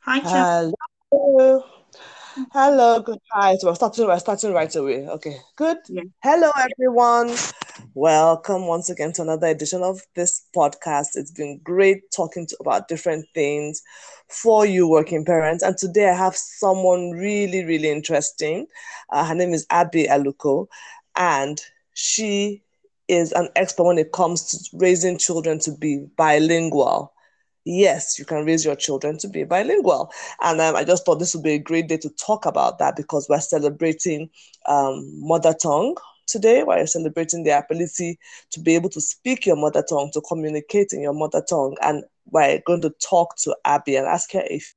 Hi, Chef. Hello. Hello. Good. Hi. So we're starting right away. Okay. Good. Yeah. Hello, everyone. Welcome once again to another edition of this podcast. It's been great talking about different things for you working parents. And today I have someone really, really interesting. Her name is Abby Aluko, and she is an expert when it comes to raising children to be bilingual. Yes, you can raise your children to be bilingual. And I just thought this would be a great day to talk about that because we're celebrating mother tongue today. We're celebrating the ability to be able to speak your mother tongue, to communicate in your mother tongue. And we're going to talk to Abby and ask her if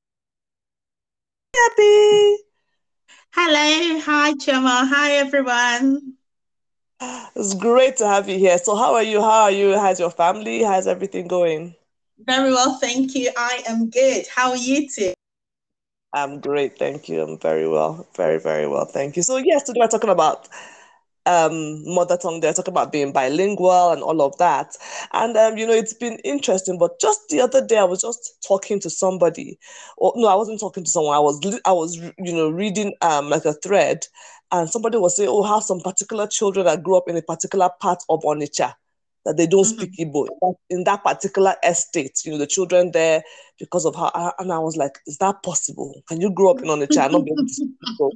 Abby. Hello. Hi, Chema. Hi, everyone. It's great to have you here. So how are you? How are you? How's your family? How's everything going? Very well, thank you. I am good. How are you two? I'm great, thank you. I'm very well, very, very well, thank you. So yes, today we're talking about mother tongue. They're talking about being bilingual and all of that. And it's been interesting. But just the other day, I was just talking to somebody. Or no, I wasn't talking to someone. I was reading like a thread, and somebody was saying, "Oh, how some particular children that grew up in a particular part of Onitsha." That they don't speak Mhm. Igbo in that particular estate, the children there, because of how, and I was like, is that possible? Can you grow up in Onitsha and not be able to speak Igbo?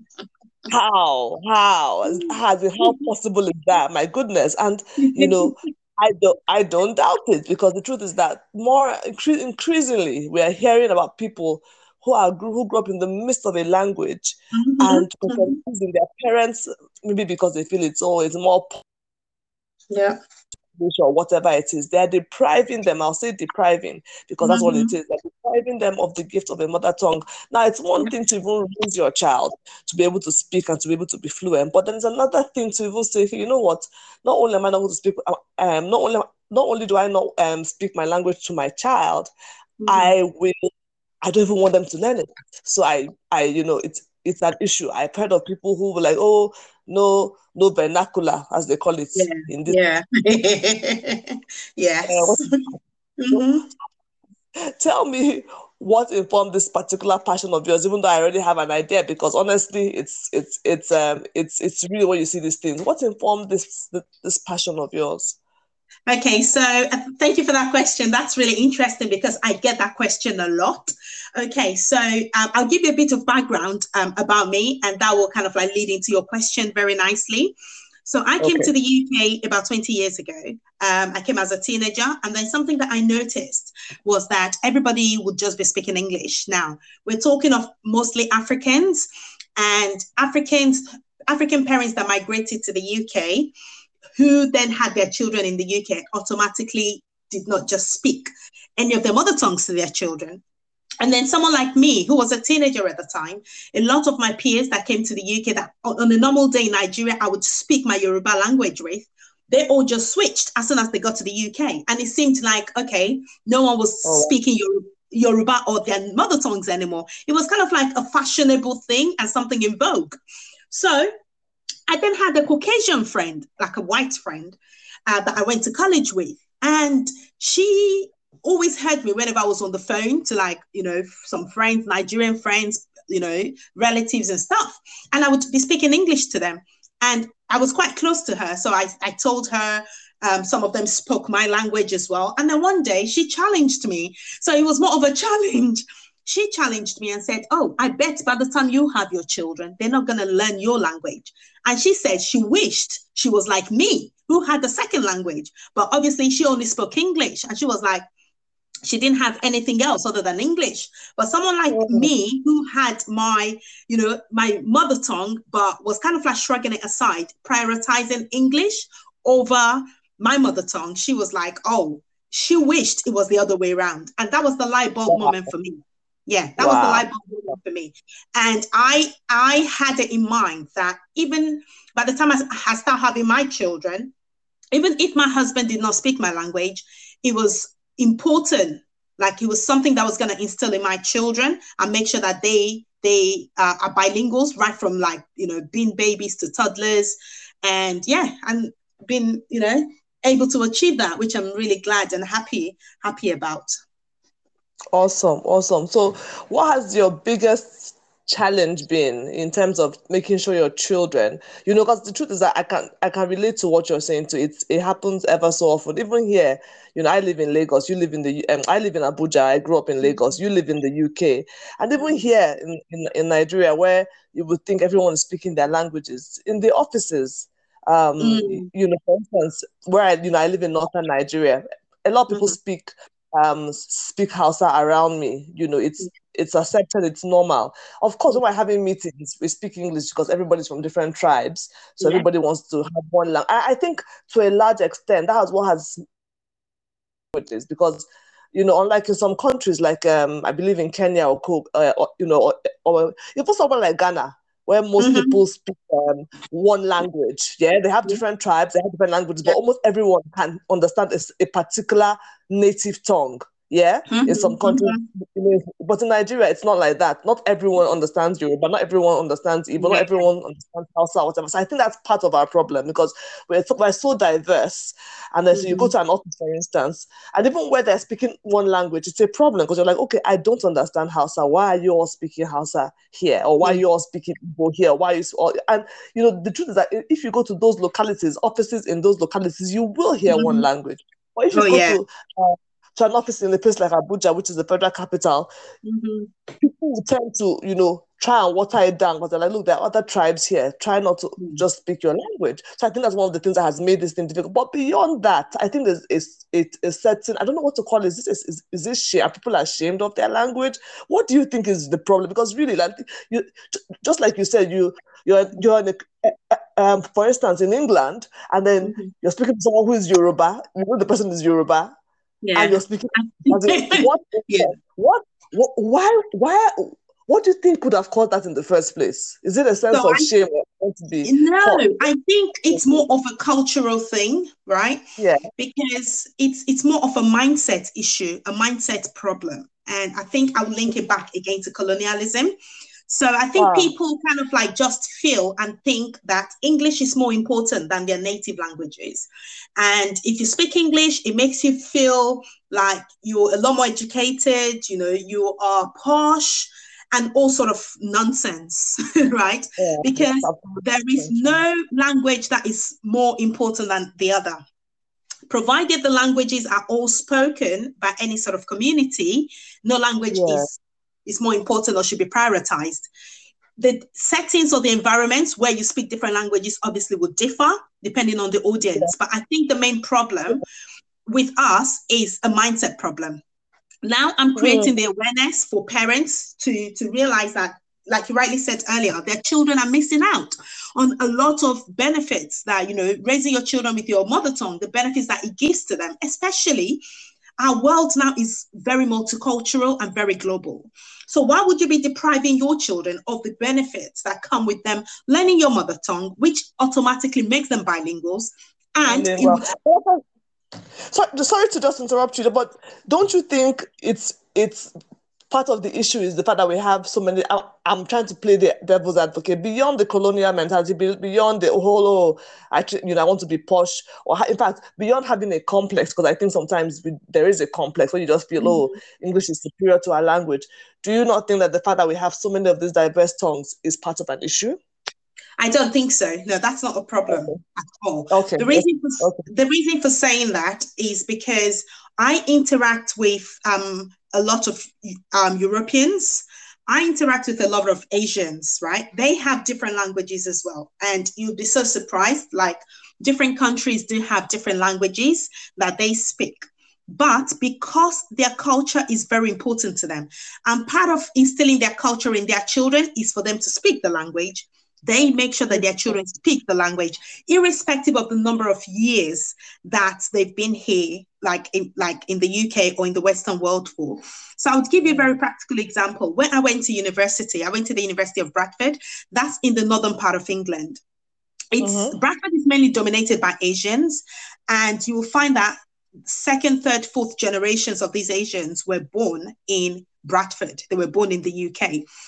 How possible is that? My goodness. And you know, I don't doubt it because the truth is that increasingly we are hearing about people who grew up in the midst of a language Mhm. and for some Mhm. reason their parents, maybe because they feel it's more Yeah. or whatever it is, they're depriving them. I'll say depriving because that's what it Mhm. is. They're depriving them of the gift of a mother tongue. Now, it's one Yeah. thing to even raise your child to be able to speak and to be able to be fluent, but then it's another thing to even say, you know what? Not only am I not able to speak, not only do I not speak my language to my child, Mhm. I will. I don't even want them to learn it. So it's an issue. I've heard of people who were like, oh, no, no vernacular, as they call it Yeah. in this. Yeah. What Yes. So Mhm. tell me what informed this particular passion of yours, even though I already have an idea, because honestly, it's really when you see these things. What informed this passion of yours? Okay, so thank you for that question. That's really interesting because I get that question a lot. Okay, so I'll give you a bit of background about me, and that will kind of like lead into your question very nicely. So I came Okay. to the UK about 20 years ago. I came as a teenager, and then something that I noticed was that everybody would just be speaking English. Now, we're talking of mostly Africans and African parents that migrated to the UK who then had their children in the UK automatically did not just speak any of their mother tongues to their children. And then someone like me, who was a teenager at the time, a lot of my peers that came to the UK that on a normal day in Nigeria, I would speak my Yoruba language with, they all just switched as soon as they got to the UK. And it seemed like, okay, no one was Oh, speaking Yoruba or their mother tongues anymore. It was kind of like a fashionable thing and something in vogue. So I then had a Caucasian friend, like a white friend, that I went to college with. And she always heard me whenever I was on the phone to, like, some friends, Nigerian friends, relatives and stuff. And I would be speaking English to them. And I was quite close to her. So I told her, some of them spoke my language as well. And then one day she challenged me. So it was more of a challenge. She challenged me and said, oh, I bet by the time you have your children, they're not going to learn your language. And she said she wished she was like me, who had the second language. But obviously, she only spoke English. And she was like, she didn't have anything else other than English. But someone like oh, me, who had my mother tongue, but was kind of like shrugging it aside, prioritizing English over my mother tongue, she was like, oh, she wished it was the other way around. And that was the light bulb moment wow, for me. Yeah, that was the wow. light bulb moment for me. And I had it in mind that even by the time I start having my children, even if my husband did not speak my language, it was important. Like it was something that was going to instill in my children and make sure that they are bilinguals right from, like, being babies to toddlers, and yeah, and being able to achieve that, which I'm really glad and happy about. Awesome, awesome. So, what has your biggest challenge been in terms of making sure your children, because the truth is that I can relate to what you're saying too. It happens ever so often. Even here, I live in Lagos, you live in I live in Abuja, I grew up in Lagos, you live in the UK, and even here in Nigeria, where you would think everyone is speaking their languages in the offices. Mm, For instance, where I live in northern Nigeria, a lot of people mhm. speak Hausa around me. It's accepted, it's normal. Of course, when we're having meetings, we speak English because everybody's from different tribes, so Yeah. everybody wants to have one language. I think to a large extent that is what has it is because unlike in some countries like I believe in Kenya or even somewhere like Ghana, where most Mhm. people speak one language. Yeah, they have Yeah. different tribes, they have different languages, but Yeah. almost everyone can understand a particular native tongue. Yeah, in some Mhm. countries, Mhm. but in Nigeria, it's not like that. Not everyone understands Yoruba, not everyone understands Igbo, not Yeah. everyone understands Hausa, whatever. So I think that's part of our problem because we're so diverse. And then so you go Mhm. to an office, for instance, and even where they're speaking one language, it's a problem because you're like, okay, I don't understand Hausa. Why are you all speaking Hausa here? Or why are Mm. you all speaking Igbo here? Why is all and the truth is that if you go to those localities, offices in those localities, you will hear one Mhm. language. Or if you Oh go yeah. to an office in a place like Abuja, which is the federal capital, Mhm. people will tend to, try and water it down because they're like, look, there are other tribes here. Try not to Mm. just speak your language. So I think that's one of the things that has made this thing difficult. But beyond that, I think it's a certain, I don't know what to call it. Is this shame? Are people ashamed of their language? What do you think is the problem? Because really, like you, just like you said, you're in for instance, in England, and then Mhm. you're speaking to someone who is Yoruba. The person is Yoruba, and Yeah. you're speaking. As in, Yeah. what, why, what do you think could have caused that in the first place? Is it a So sense of shame or want to be no, caught? I think it's more of a cultural thing, right? Yeah. Because it's more of a mindset issue, a mindset problem. And I think I'll link it back again to colonialism. So I think Ah, people kind of like just feel and think that English is more important than their native languages. And if you speak English, it makes you feel like you're a lot more educated, you are posh and all sort of nonsense, right? yeah, it's Because there is absolutely true. no language that is more important than the other. Provided the languages are all spoken by any sort of community, no language Yeah. is more important or should be prioritized. The settings or the environments where you speak different languages obviously would differ depending on the audience. But I think the main problem with us is a mindset problem. Now I'm Mm, creating the awareness for parents to realize that, like you rightly said earlier, their children are missing out on a lot of benefits that, raising your children with your mother tongue, the benefits that it gives to them, especially our world now is very multicultural and very global. So why would you be depriving your children of the benefits that come with them learning your mother tongue, which automatically makes them bilinguals? And it bilingual. would. Sorry to just interrupt you, but don't you think it's part of the issue is the fact that we have so many. I'm trying to play the devil's advocate beyond the colonial mentality, beyond the whole, I want to be posh, or in fact, beyond having a complex, because I think sometimes there is a complex where you just feel, oh, Mhm. English is superior to our language. Do you not think that the fact that we have so many of these diverse tongues is part of an issue? I don't think so. No, that's not a problem at all. Okay, The okay, reason for okay. the reason for saying that is because I interact with a lot of Europeans. I interact with a lot of Asians, right? They have different languages as well, and you'll be so surprised. Like different countries do have different languages that they speak. But because their culture is very important to them, and part of instilling their culture in their children is for them to speak the language, they make sure that their children speak the language, irrespective of the number of years that they've been here, like in the UK or in the Western world for. So I would give you a very practical example. When I went to university, I went to the University of Bradford. That's in the northern part of England. It's Mm-hmm. Bradford is mainly dominated by Asians, and you will find that second, third, fourth generations of these Asians were born in Bradford. They were born in the UK.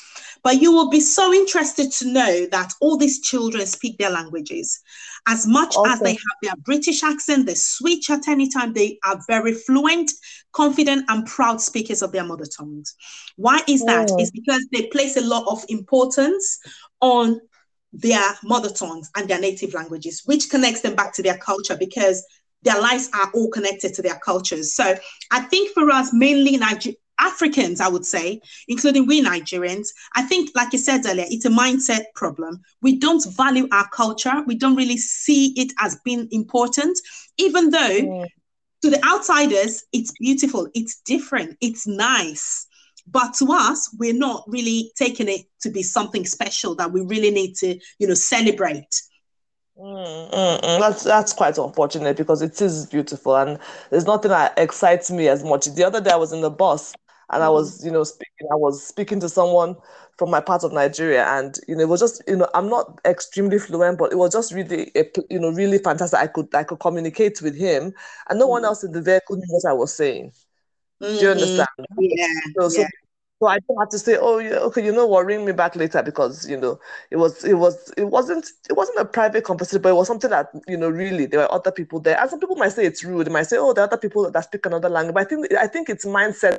But you will be so interested to know that all these children speak their languages. As much as they have their British accent, they switch at any time, they are very fluent, confident, and proud speakers of their mother tongues. Why is that? It's because they place a lot of importance on their mother tongues and their native languages, which connects them back to their culture, because their lives are all connected to their cultures. So I think for us, mainly Africans, I would say, including we Nigerians, I think, like you said earlier, it's a mindset problem. We don't value our culture. We don't really see it as being important, even though to the outsiders, it's beautiful, it's different, it's nice. But to us, we're not really taking it to be something special that we really need to, celebrate. That's quite unfortunate, because it is beautiful, and there's nothing that excites me as much. The other day I was in the bus, and I was speaking to someone from my part of Nigeria, and it was just, I'm not extremely fluent, but it was just really really fantastic. I could communicate with him, and no one else in the vehicle knew what I was saying. Do you understand? Yeah. So I don't have to say, oh yeah, okay, what, ring me back later, because it wasn't a private conversation, but it was something that really there were other people there, and some people might say it's rude. They might say, oh, there are other people that speak another language. But I think it's mindset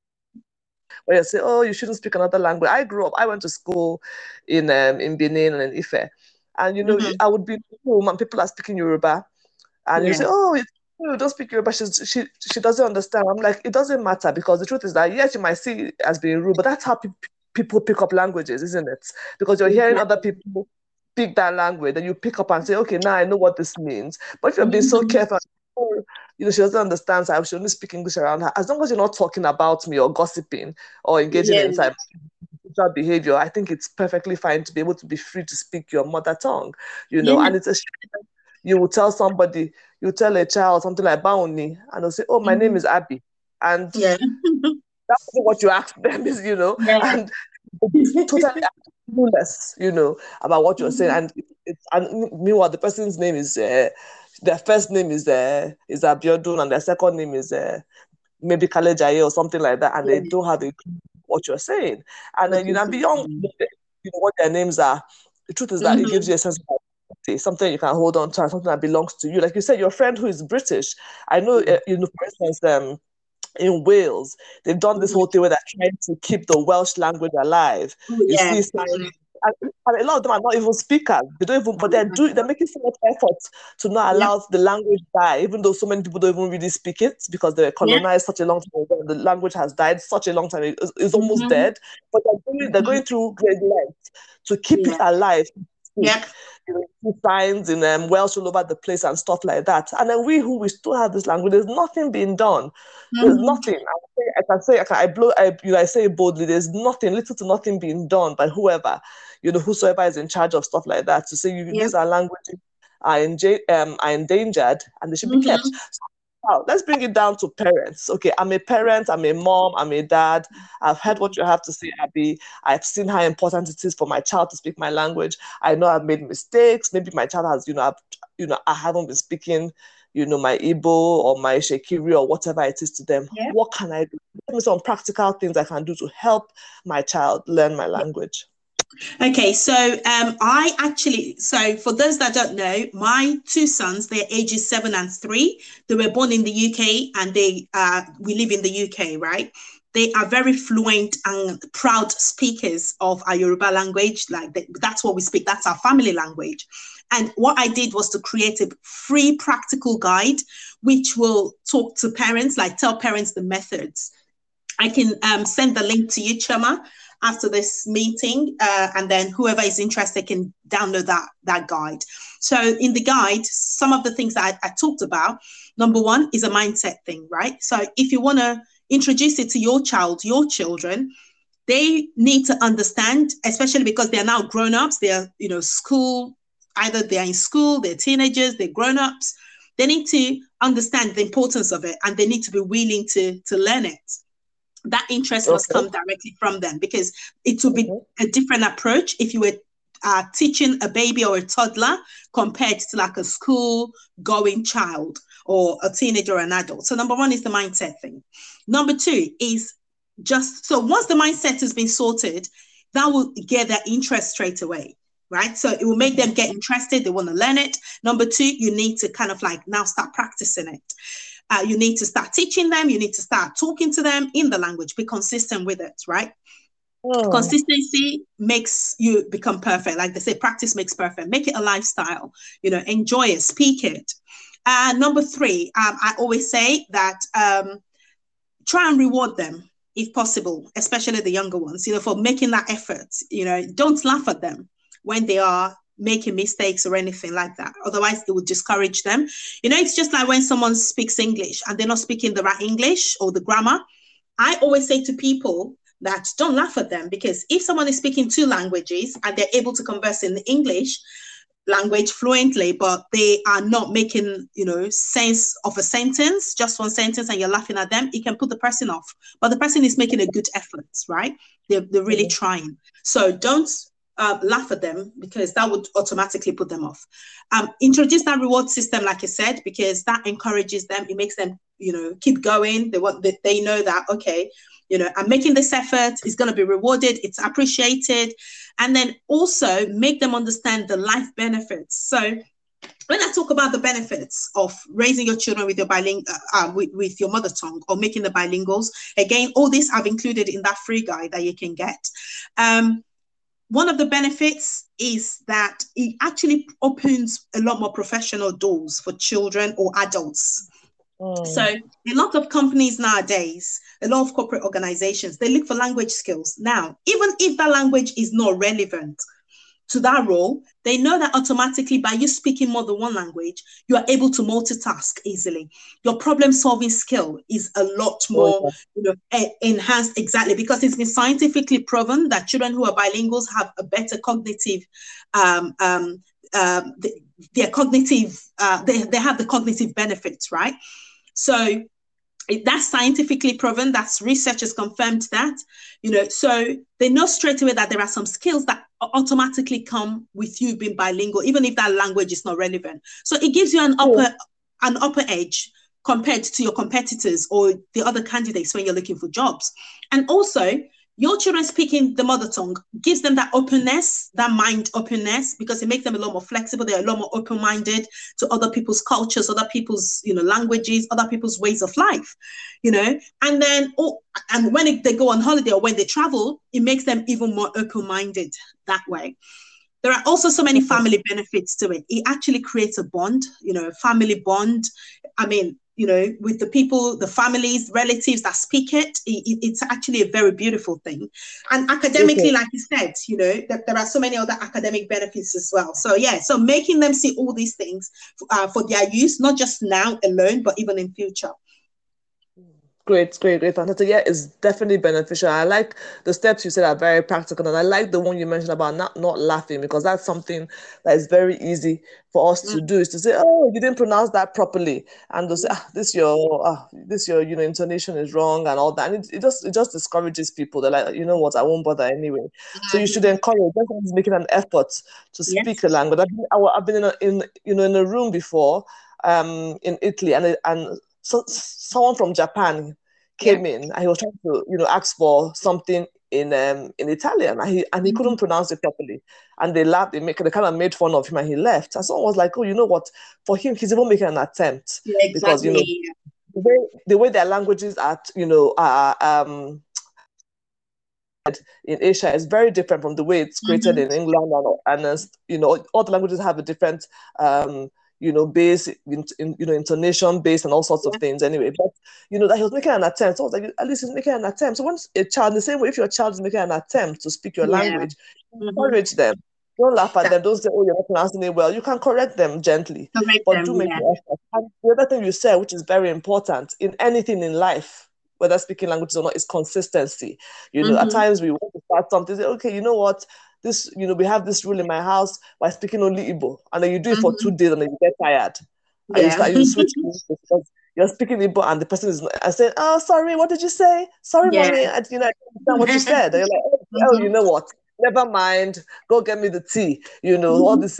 where you say, oh, you shouldn't speak another language. I went to school in Benin and in Ife, and I would be home and people are speaking Yoruba, and you say, oh, don't speak Yoruba. She doesn't understand. I'm like, it doesn't matter, because the truth is that, yes, you might see it as being rude, but that's how people pick up languages, isn't it? Because you're hearing other people speak that language, and you pick up and say, okay, now I know what this means. But if you're being so careful, she doesn't understand, so I should only speak English around her. As long as you're not talking about me or gossiping or engaging in behavior, I think it's perfectly fine to be able to be free to speak your mother tongue, and it's a shame. You will tell somebody, you tell a child something like Baoni, and they'll say, oh, my name is Abby. And that's what you ask them is, and totally clueless, about what you're saying. And meanwhile, the person's name is, their first name is Abiodun, and their second name is maybe Kalejaye or something like that, and they don't have a clue what you're saying. And then, beyond what their names are, the truth is that it gives you a sense of something you can hold on to, something that belongs to you. Like you said, your friend who is British, I know, for instance, in Wales, they've done this whole thing where they're trying to keep the Welsh language alive. You see, and a lot of them are not even speakers. They don't even, but they're making so much effort to not allow the language die, even though so many people don't even really speak it, because they were colonized such a long time ago. The language has died such a long time; it's almost dead. But they're going through great lengths to keep it alive. Signs in Welsh all over the place and stuff like that. And then we still have this language, there's nothing being done. There's nothing. I say it boldly, there's nothing, little to nothing being done by whoever, whosoever is in charge of stuff like that, to say these are languages are endangered and they should be kept. Now, let's bring it down to parents. Okay, I'm a parent, I'm a mom, I'm a dad. I've heard what you have to say, Abby. I've seen how important it is for my child to speak my language. I know I've made mistakes. Maybe my child has, I haven't been speaking, my Igbo or my Shekiri or whatever it is to them. What can I do? Give me some practical things I can do to help my child learn my language. Okay, so for those that don't know, my two sons, they're ages 7 and 3. They were born in the UK, and we live in the UK, right? They are very fluent and proud speakers of our Yoruba language. That's what we speak. That's our family language. And what I did was to create a free practical guide, which will talk to parents, tell parents the methods. I can send the link to you, Chema, after this meeting, and then whoever is interested can download that guide. So in the guide, some of the things that I talked about, number one is a mindset thing, right? So if you want to introduce it to your child, your children, they need to understand, especially because they're now grown-ups, they're, school, either they're in school, they're teenagers, they're grown-ups, they need to understand the importance of it, and they need to be willing to learn it. That interest must come directly from them, because it will be a different approach if you were teaching a baby or a toddler compared to a school-going child or a teenager or an adult. So number one is the mindset thing. Number two is once the mindset has been sorted, that will get their interest straight away, right? So it will make them get interested. They want to learn it. Number two, you need to kind of like now start practicing it. You need to start teaching them. You need to start talking to them in the language. Be consistent with it, right? Consistency makes you become perfect. Like they say, practice makes perfect. Make it a lifestyle. Enjoy it, speak it. Number three, I always say that try and reward them if possible, especially the younger ones, for making that effort. Don't laugh at them when they are making mistakes or anything like that. Otherwise, it would discourage them. It's just like when someone speaks English and they're not speaking the right English or the grammar. I always say to people that don't laugh at them, because if someone is speaking two languages and they're able to converse in the English language fluently, but they are not making, sense of a sentence, just one sentence, and you're laughing at them, it can put the person off. But the person is making a good effort, right? They're really trying. So don't laugh at them, because that would automatically put them off. Introduce that reward system, like I said, because that encourages them. It makes them, keep going. They know that, okay, I'm making this effort, it's going to be rewarded, it's appreciated. And then also make them understand the life benefits. So when I talk about the benefits of raising your children with your with your mother tongue, or making the bilinguals, again, all this I've included in that free guide that you can get. One of the benefits is that it actually opens a lot more professional doors for children or adults. So a lot of companies nowadays, a lot of corporate organizations, they look for language skills. Now, even if that language is not relevant to that role, they know that automatically by you speaking more than one language, you are able to multitask easily. Your problem-solving skill is a lot more enhanced, exactly, because it's been scientifically proven that children who are bilinguals have a better cognitive they have the cognitive benefits, right? So that's scientifically proven. That's researchers confirmed that, so they know straight away that there are some skills that automatically come with you being bilingual, even if that language is not relevant. So it gives you an upper edge compared to your competitors or the other candidates when you're looking for jobs. And also, your children speaking the mother tongue gives them that openness, that mind openness, because it makes them a lot more flexible. They're a lot more open-minded to other people's cultures, other people's, languages, other people's ways of life, and then, and when they go on holiday or when they travel, it makes them even more open-minded that way. There are also so many family benefits to it. It actually creates a bond, a family bond. I mean, with the people, the families, relatives that speak it, it's actually a very beautiful thing. And academically, like you said, there are so many other academic benefits as well. So so making them see all these things for their use, not just now alone, but even in future. Great, fantastic. Yeah, it's definitely beneficial. I like the steps you said are very practical, and I like the one you mentioned about not laughing, because that's something that is very easy for us to do, is to say, oh, you didn't pronounce that properly, and to say, this your intonation is wrong and all that, and it just discourages people. They're like, you know what, I won't bother anyway. So you should encourage them, making an effort to speak the language. I've been in a room before in Italy, and so someone from Japan came in, and he was trying to ask for something in Italian, and he couldn't pronounce it properly, and they laughed. They kind of made fun of him, and he left. And someone was like, oh, you know what, for him, he's even making an attempt, because the way their languages are in Asia is very different from the way it's created in England, and all the languages have a different base, intonation base, and all sorts of things anyway. But that he was making an attempt. So I was like, at least he's making an attempt. So once a child, the same way, if your child is making an attempt to speak your language, encourage them. Don't laugh at them. Don't say, oh, you're not pronouncing it well. You can correct them gently, but do make the effort. And the other thing you said, which is very important in anything in life, whether speaking languages or not, is consistency. At times we want to start something, say, okay, you know what, this, we have this rule in my house by speaking only Igbo, and then you do it for 2 days, and then you get tired, and you switch because you're speaking Igbo, and the person is saying, oh, sorry, what did you say? Sorry, mommy, I didn't understand what you said. And you're like, oh, you know what? Never mind. Go get me the tea. All this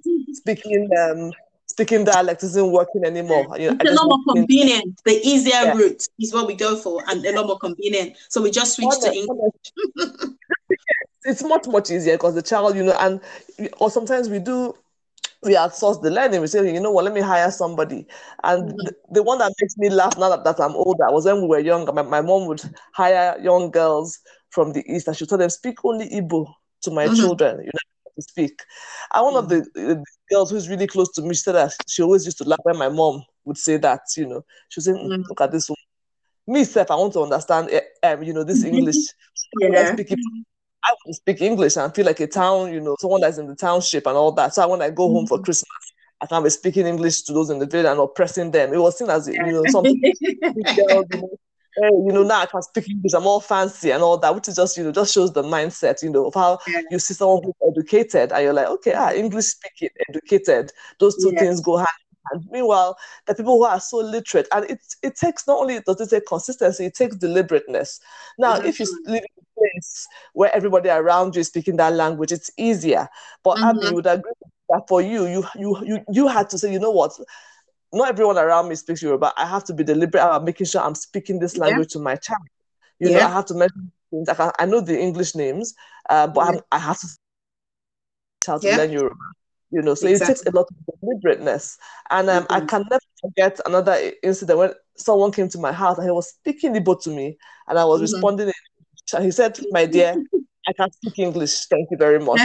speaking dialect isn't working anymore. It's a lot more convenient. The easier route is what we go for, and a lot more convenient. So we just switch to English. it's much easier because the child, and or sometimes we outsource the learning. We say, you know what, let me hire somebody. And the one that makes me laugh now that I'm older was when we were younger. My mom would hire young girls from the East and she'd tell them, speak only Igbo to my children, to speak. And one of the girls who's really close to me, she said that she always used to laugh when my mom would say that, she would say, look at this woman. Me, self, I want to understand, this English. When I speak it, I want to speak English and feel like a town, someone that's in the township and all that. So when I go home for Christmas, I can't be speaking English to those in the village and oppressing them. It was seen as, something girls, now I can speak English, I'm all fancy and all that, which is just shows the mindset, of how you see someone who's educated and you're like, okay, English speaking, educated, those two things go hand in hand. Meanwhile, the people who are so literate, and it takes, not only does it take consistency, it takes deliberateness. Now, if you live in a place where everybody around you is speaking that language, it's easier. But Abby would agree that for you had to say, you know what, not everyone around me speaks Yoruba. I have to be deliberate about making sure I'm speaking this language to my child. I have to mention things. I know the English names, but I have to child to learn Yoruba. So it takes a lot of deliberateness. And I can never forget another incident when someone came to my house and he was speaking Igbo to me, and I was responding. He said, "My dear, I can speak English. Thank you very much."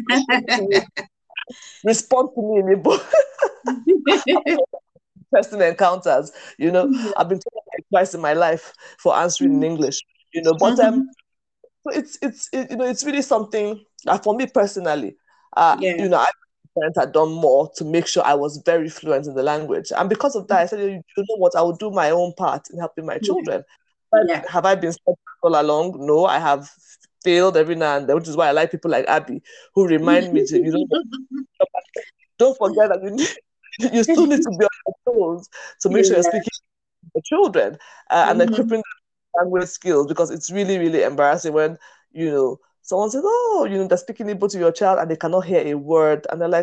Respond to me in Igbo. Interesting encounters, I've been told like twice in my life for answering in English, but so it's really something that for me personally, parents had done more to make sure I was very fluent in the language, and because of that, I said, you know what, I will do my own part in helping my children. But have I been all along? No, I have failed every now and then, which is why I like people like Abby who remind me to don't forget that you still need to be on your toes to make sure you're speaking to the children and equipping them with language skills, because it's really, really embarrassing when, someone says, oh, they're speaking Igbo to your child and they cannot hear a word. And they're like,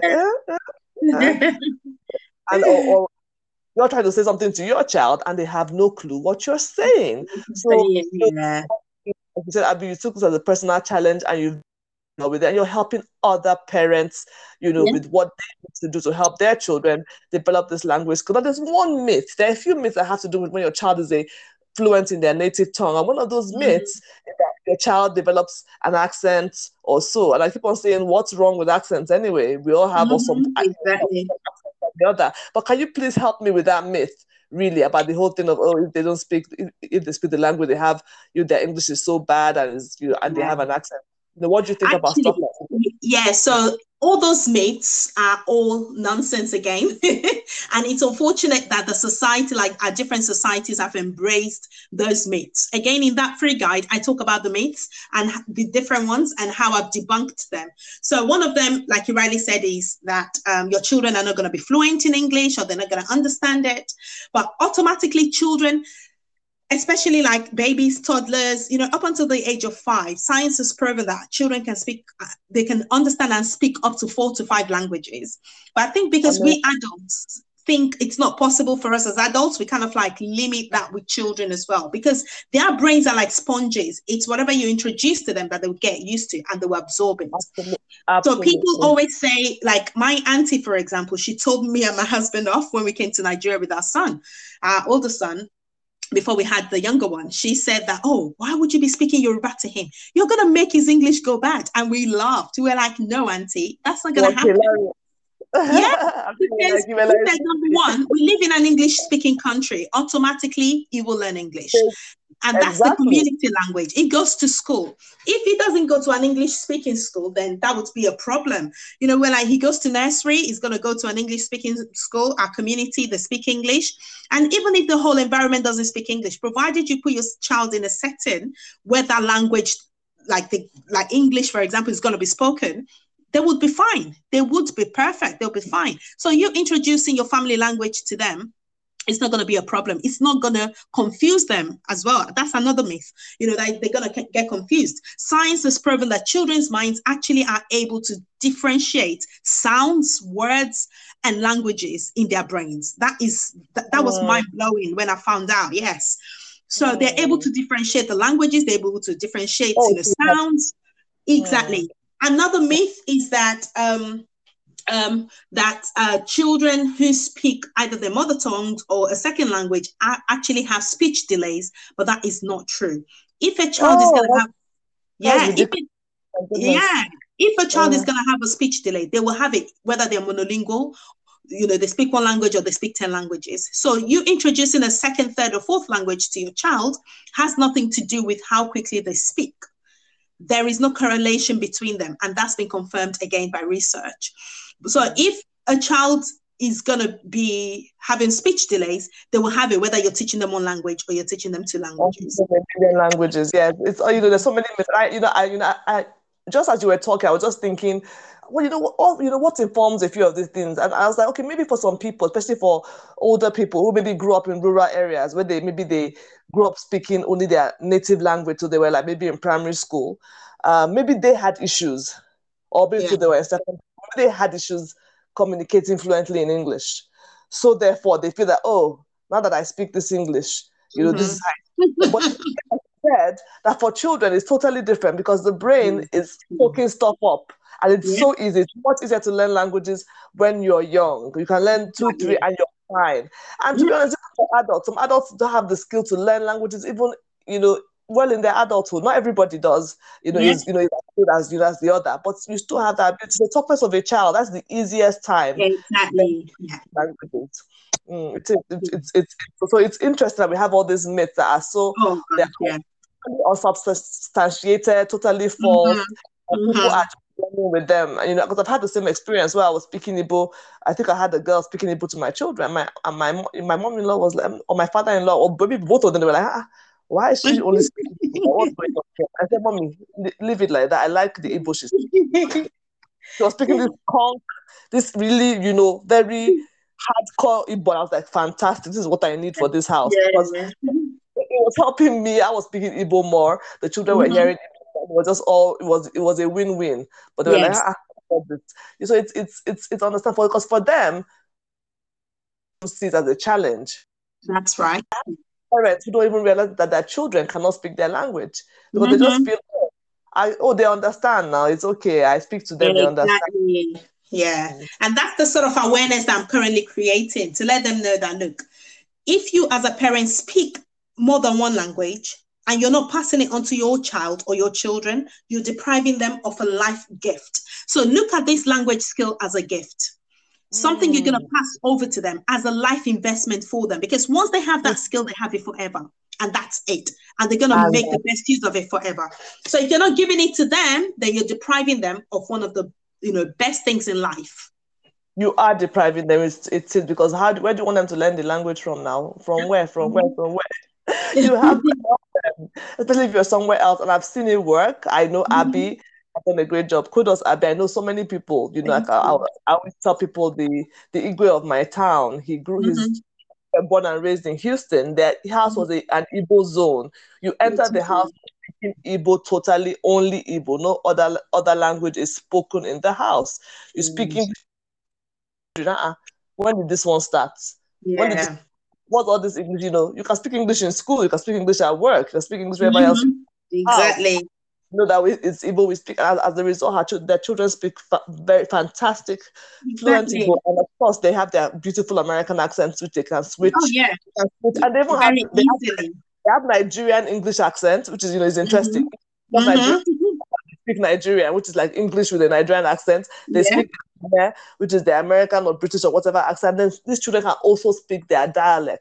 and or you're trying to say something to your child and they have no clue what you're saying. So, like you said, Abby, you took this as a personal challenge and you've with it, and you're helping other parents, with what they need to do to help their children develop this language. Because there's one myth. There are a few myths that have to do with when your child is fluent in their native tongue. And one of those myths is that your child develops an accent or so. And I keep on saying, what's wrong with accents anyway? We all have some accents the other. But can you please help me with that myth? Really, about the whole thing of if they don't speak, if they speak the language they have, their English is so bad and they have an accent. What do you think about stuff like that? Yeah, so all those myths are all nonsense again. And it's unfortunate that the society, like our different societies, have embraced those myths. Again, in that free guide, I talk about the myths and the different ones and how I've debunked them. So one of them, like you rightly said, is that your children are not going to be fluent in English or they're not going to understand it. But automatically children, especially like babies, toddlers, up until the age of 5, science has proven that children can speak, they can understand and speak up to 4 to 5 languages. But I think because we adults think it's not possible for us as adults, we kind of like limit that with children as well, because their brains are like sponges. It's whatever you introduce to them that they'll get used to and they will absorb it. Absolutely. So people always say, like my auntie, for example, she told me and my husband off when we came to Nigeria with our son, our older son, before we had the younger one. She said that, oh, why would you be speaking Yoruba to him? You're going to make his English go bad. And we laughed. We were like, no, auntie, that's not going to happen. Yeah, because number one, we live in an English-speaking country. Automatically, he will learn English. And that's the community language. It goes to school. If he doesn't go to an English-speaking school, then that would be a problem. Where like he goes to nursery, he's going to go to an English-speaking school, our community, they speak English. And even if the whole environment doesn't speak English, provided you put your child in a setting where that language, like English, for example, is going to be spoken, they would be fine. They would be perfect. They'll be fine. So you're introducing your family language to them. It's not going to be a problem. It's not going to confuse them as well. That's another myth. They're going to get confused. Science has proven that children's minds actually are able to differentiate sounds, words, and languages in their brains. That was mind-blowing when I found out. Yes. So they're able to differentiate the languages. They're able to differentiate the sounds. Exactly. Another myth is that children who speak either their mother tongue or a second language actually have speech delays, but that is not true. If a child is going to Oh, have, that's yeah, ridiculous. My goodness. yeah, if a child is Mm. going to have a speech delay, they will have it whether they're monolingual, they speak one language or they speak 10 languages. So you introducing a second, third, or fourth language to your child has nothing to do with how quickly they speak. There is no correlation between them, and that's been confirmed again by research. So if a child is going to be having speech delays, they will have it whether you're teaching them one language or you're teaching them two languages. Languages, yeah. It's there's so many myths. I just as you were talking, I was just thinking, well, what informs a few of these things, and I was like, okay, maybe for some people, especially for older people who maybe grew up in rural areas where they grew up speaking only their native language, so they were like maybe in primary school, maybe they had issues, or maybe Yeah. they were in second, maybe they had issues communicating fluently in English, so therefore they feel that, oh, now that I speak this English, this is how. But said that for children it's totally different because the brain is soaking stuff up, and it's so easy. It's much easier to learn languages when you're young. You can learn two, three, and you're fine. And to be honest, even for adults, some adults don't have the skill to learn languages even well in their adulthood. Not everybody does. Is as good as the other, but you still have that ability. The toughest of a child, that's the easiest time. Exactly. Languages. So it's interesting that we have all these myths that are so they're unsubstantiated, totally false. People are dealing with them, because I've had the same experience where I was speaking Igbo. I think I had a girl speaking Igbo to my children. My mom-in-law was like, or my father-in-law, or maybe both of them, they were like, why is she only speaking Igbo? What's going on here? I said, Mommy, leave it like that. I like the Igbo she's speaking. She was speaking this really, very hardcore Igbo. I was like, fantastic. This is what I need for this house. Because it was helping me. I was speaking Igbo more. The children were hearing Igbo. It was just it was a win-win. But they were like, so it's understandable because for them, see it as a challenge. That's right. Parents who don't even realize that their children cannot speak their language because they just feel, they understand now. It's okay. I speak to them. They understand. Yeah. And that's the sort of awareness that I'm currently creating to let them know that, look, if you as a parent speak more than one language and you're not passing it on to your child or your children, you're depriving them of a life gift. So look at this language skill as a gift. Something you're going to pass over to them as a life investment for them. Because once they have that skill, they have it forever. And that's it. And they're going to make the best use of it forever. So if you're not giving it to them, then you're depriving them of one of the best things in life. You are depriving them. It's because where do you want them to learn the language from now? From where? You have to help them, especially if you're somewhere else. And I've seen it work. I know Abby has done a great job. Kudos, Abby. I know so many people. I always tell people the Igwe of my town. He grew his born and raised in Houston. Their house was an Igbo zone. You enter the house speaking Igbo, totally only Igbo. No other language is spoken in the house. You speak English. When did this one start? What's all this English? You can speak English in school. You can speak English at work. You can speak English wherever else. Exactly. That it's Igbo we speak. As a result, their children speak very fantastic, fluent Igbo, and of course they have their beautiful American accents, which they can switch. Oh yeah, and they even have Nigerian English accent, which is interesting. Nigerian speak Nigerian, which is like English with a Nigerian accent. They speak which is the American or British or whatever accent. Then these children can also speak their dialects.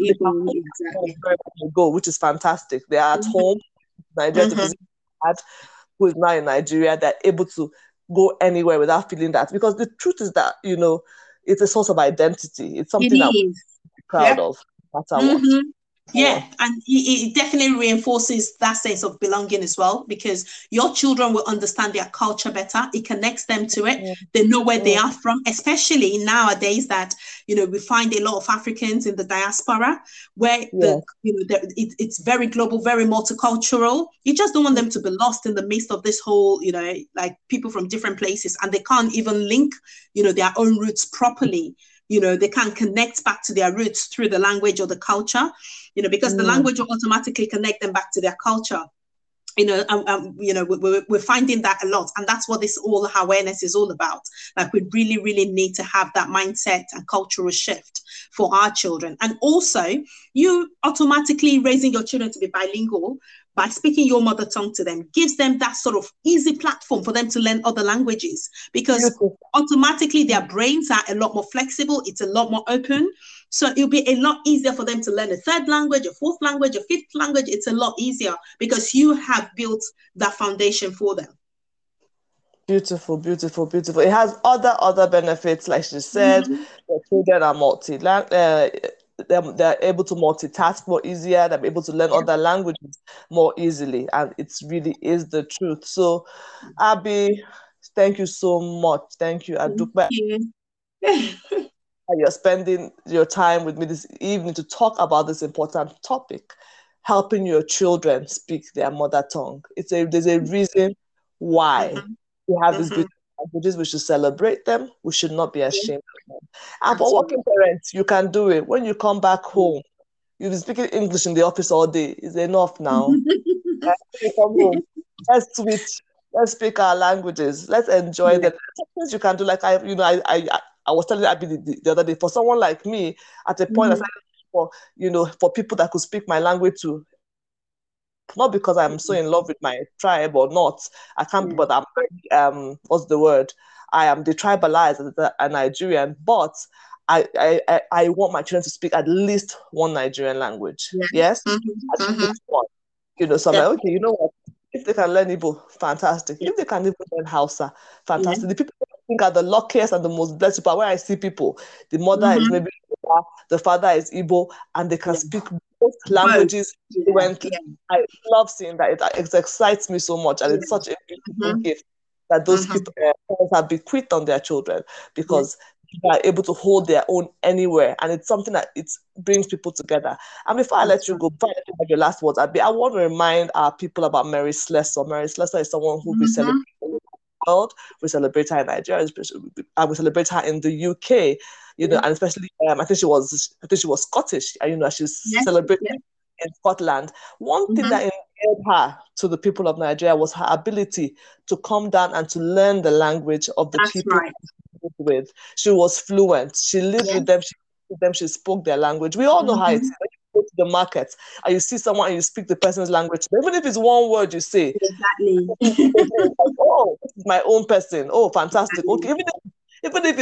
Which is fantastic. They are at home, Nigeria, to visit dad, who is now in Nigeria. They're able to go anywhere without feeling that. Because the truth is that, it's a source of identity. It's something that we're proud of, no matter what. Yeah, and it definitely reinforces that sense of belonging as well, because your children will understand their culture better. It connects them to it. They know where they are from, especially nowadays that, we find a lot of Africans in the diaspora where it's very global, very multicultural. You just don't want them to be lost in the midst of this whole, like people from different places, and they can't even link, their own roots properly. They can't connect back to their roots through the language or the culture, because the language will automatically connect them back to their culture. we're finding that a lot, and that's what this all awareness is all about. Like, we really, really need to have that mindset and cultural shift for our children. And also, you automatically raising your children to be bilingual by speaking your mother tongue to them gives them that sort of easy platform for them to learn other languages, because automatically their brains are a lot more flexible. It's a lot more open. So it'll be a lot easier for them to learn a third language, a fourth language, a fifth language. It's a lot easier because you have built that foundation for them. Beautiful, beautiful, beautiful. It has other benefits, like she said. The children are they're able to multitask more easier. They're able to learn other languages more easily, and it really is the truth. So, Abby, thank you so much. Thank you, Adukbe. You're spending your time with me this evening to talk about this important topic, helping your children speak their mother tongue. There's a reason why we have these beautiful languages. We should celebrate them. We should not be ashamed of them. And for working parents, you can do it. When you come back home, you'll be speaking English in the office all day. It's enough now. When you come home, let's switch. Let's speak our languages. Let's enjoy them. Things you can do, like I was telling Abby the other day, for someone like me, at a point, I started for people that could speak my language too. Not because I'm so in love with my tribe or not. I can't, but I'm what's the word? I am detribalized as a Nigerian, but I want my children to speak at least one Nigerian language. Yes? At least one. So I'm like, okay, you know what? If they can learn Igbo, fantastic. If they can even learn Hausa, fantastic. The people I think are the luckiest and the most blessed people. Where I see people, the mother is maybe Igbo, the father is Igbo, and they can speak both languages fluently. I love seeing that. It excites me so much, and it's such a beautiful gift that those parents have bequeathed on their children, because they are able to hold their own anywhere, and it's something that it brings people together. And before I let you go, before I let you have your last words, I want to remind our people about Mary Slessor. Mary Slessor is someone who we celebrate in the world. We celebrate her in Nigeria, and we celebrate her in the UK. And especially, I think she was Scottish. She's celebrated in Scotland. One thing that endeared her to the people of Nigeria was her ability to come down and to learn the language of the people she lived with. She was fluent. She lived with them. She spoke their language. We all know how it is. When you go to the market and you see someone and you speak the person's language, even if it's one word you say, oh, this is my own person. Oh, fantastic. Okay, even if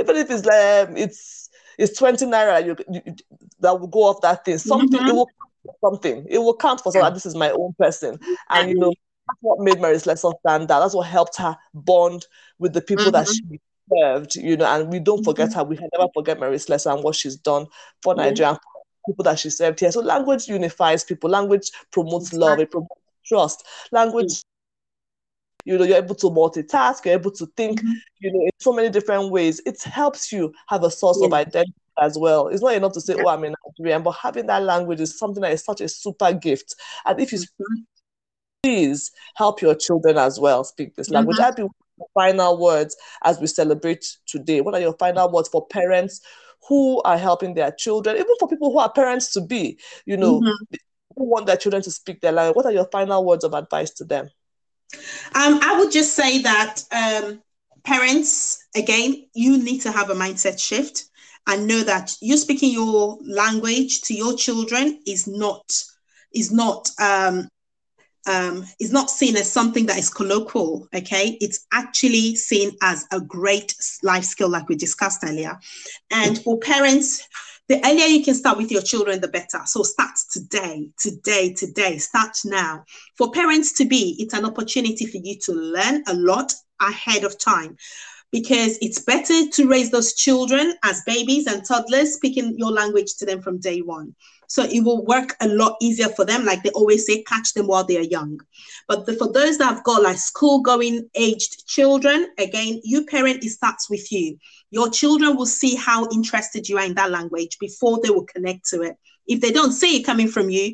it's 20 naira that will go off that thing. It will count for someone. This is my own person. And that's what made Mary Slessor stand out. That's what helped her bond with the people that she served, and we don't forget her. We can never forget Mary Slessor and what she's done for Nigeria and people that she served here. So language unifies people. Language promotes love. It promotes trust. Language, you're able to multitask. You're able to think, in so many different ways. It helps you have a source of identity as well. It's not enough to say, oh, I'm in Nigerian, but having that language is something that is such a super gift. And if you please help your children as well speak this language. I'd be final words as we celebrate today. What are your final words for parents who are helping their children, even for people who are parents to be, who want their children to speak their language? What are your final words of advice to them? I would just say that parents, again, you need to have a mindset shift and know that you speaking your language to your children is not seen as something that is colloquial, okay? It's actually seen as a great life skill, like we discussed earlier. And for parents, the earlier you can start with your children, the better. So start today, start now. For parents to be, it's an opportunity for you to learn a lot ahead of time, because it's better to raise those children as babies and toddlers, speaking your language to them from day one. So it will work a lot easier for them. Like they always say, catch them while they're young. But for those that have got like school-going aged children, again, you parent, it starts with you. Your children will see how interested you are in that language before they will connect to it. If they don't see it coming from you,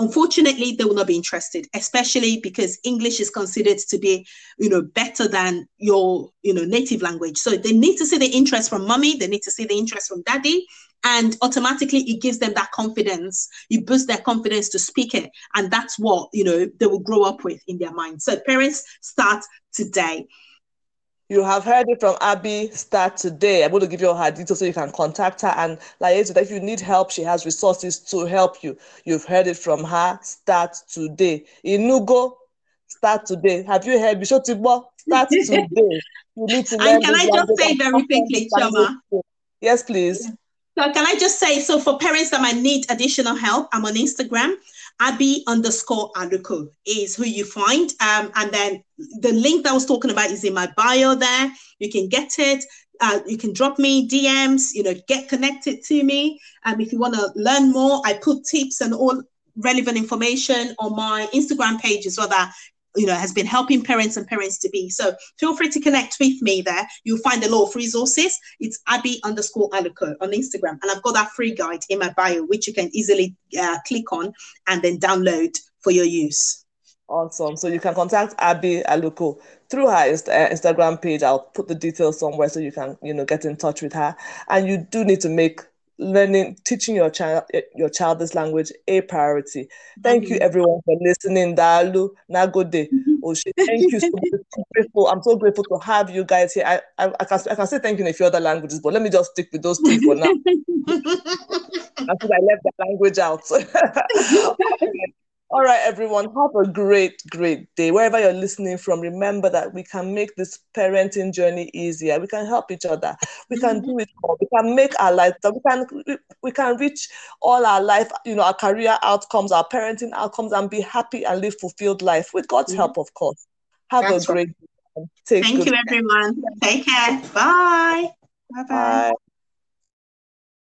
unfortunately, they will not be interested, especially because English is considered to be, better than your, native language. So they need to see the interest from mommy. They need to see the interest from daddy. And automatically it gives them that confidence. You boost their confidence to speak it. And that's what, they will grow up with in their mind. So parents, start today. You have heard it from Abby. Start today. I'm going to give you her details so you can contact her. And like I said, if you need help, she has resources to help you. You've heard it from her. Start today. Inugo, start today. Have you heard Bishotibo? Start today. You need to learn. And can I just say very quickly, Chioma? Yes, please. So can I just say, so for parents that might need additional help, I'm on Instagram. Abby_Aluko is who you find. And then the link that I was talking about is in my bio there. You can get it. You can drop me DMs, get connected to me. If you want to learn more, I put tips and all relevant information on my Instagram page as well that has been helping parents and parents to be. So feel free to connect with me there. You'll find a lot of resources. It's Abby_Aluko on Instagram. And I've got that free guide in my bio, which you can easily click on and then download for your use. Awesome. So you can contact Abby Aluko through her Instagram page. I'll put the details somewhere so you can, get in touch with her. And you do need to make teaching your child this language a priority. Thank you everyone for listening. Dalu Nagode. Thank you so much. I'm so grateful to have you guys here. I can say thank you in a few other languages, but let me just stick with those three for now. Until I left the language out. All right, everyone, have a great, great day. Wherever you're listening from, remember that we can make this parenting journey easier. We can help each other. We can do it all. We can make our life, we can reach all our life, our career outcomes, our parenting outcomes, and be happy and live fulfilled life with God's help, of course. Have a great day. Thank you, everyone. Take care. Bye. Bye-bye. Bye.